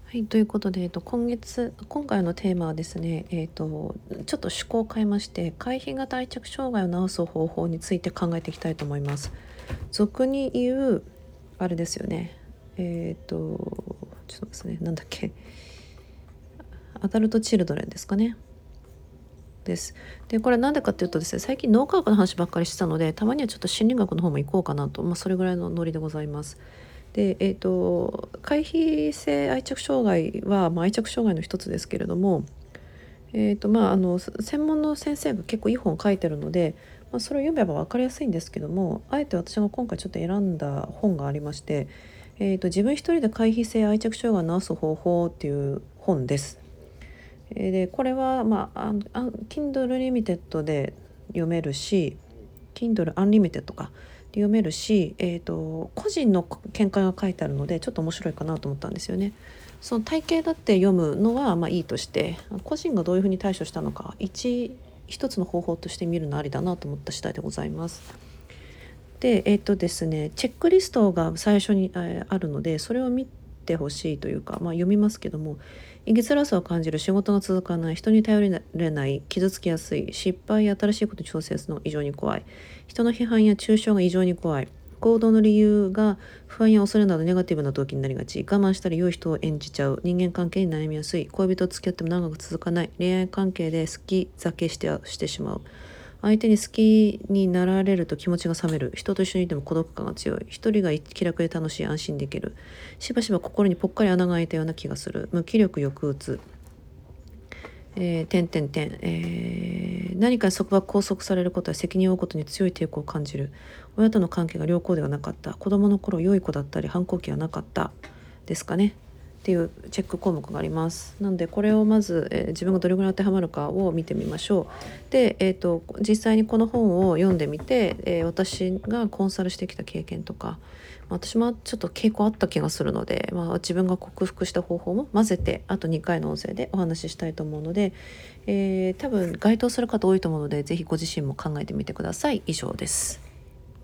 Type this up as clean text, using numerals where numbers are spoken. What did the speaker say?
はい、ということで、今回のテーマはですね、ちょっと趣向を変えまして、回避型愛着障害を治す方法について考えていきたいと思います。俗に言う、あれですよね。ちょっとですね、なんだっけ、アダルトチルドレンですかね。です。で、これなんでかっていうとですね、最近脳科学の話ばっかりしてたので、たまにはちょっと心理学の方も行こうかなと、それぐらいのノリでございます。で、回避性愛着障害は、愛着障害の一つですけれども、専門の先生が結構いい本を書いてるので、それを読めば分かりやすいんですけども、あえて私が今回ちょっと選んだ本がありまして、自分一人で回避性愛着障害を治す方法っていう本です。でこれは、Kindle Limited で読めるし、Kindle Unlimited とかで読めるし、個人の見解が書いてあるのでちょっと面白いかなと思ったんですよね。その体系だって読むのはまあいいとして、個人がどういうふうに対処したのか一つの方法として見るのありだなと思った次第でございます。でですね、チェックリストが最初に、あるので、それを見てほしいというか、読みますけども、生きづらさを感じる、仕事が続かない、人に頼れない、傷つきやすい、失敗や新しいことに挑戦するのが異常に怖い、人の批判や中傷が異常に怖い、行動の理由が不安や恐れなどネガティブな動機になりがち、我慢したり良い人を演じちゃう、人間関係に悩みやすい、恋人と付き合っても長く続かない、恋愛関係で好き酒してしまう、相手に好きになられると気持ちが冷める、人と一緒にいても孤独感が強い、一人が気楽で楽しい、安心できる、しばしば心にぽっかり穴が開いたような気がする、無気力抑うつ、何かに束縛拘束されることや責任を負うことに強い抵抗を感じる、親との関係が良好ではなかった、子供の頃良い子だったり反抗期がなかったですかねっていうチェック項目があります。なのでこれをまず、自分がどれぐらい当てはまるかを見てみましょう。で、実際にこの本を読んでみて、私がコンサルしてきた経験とか、私もちょっと傾向あった気がするので、自分が克服した方法も混ぜてあと2回の音声でお話ししたいと思うので、多分該当する方多いと思うので、ぜひご自身も考えてみてください。以上です。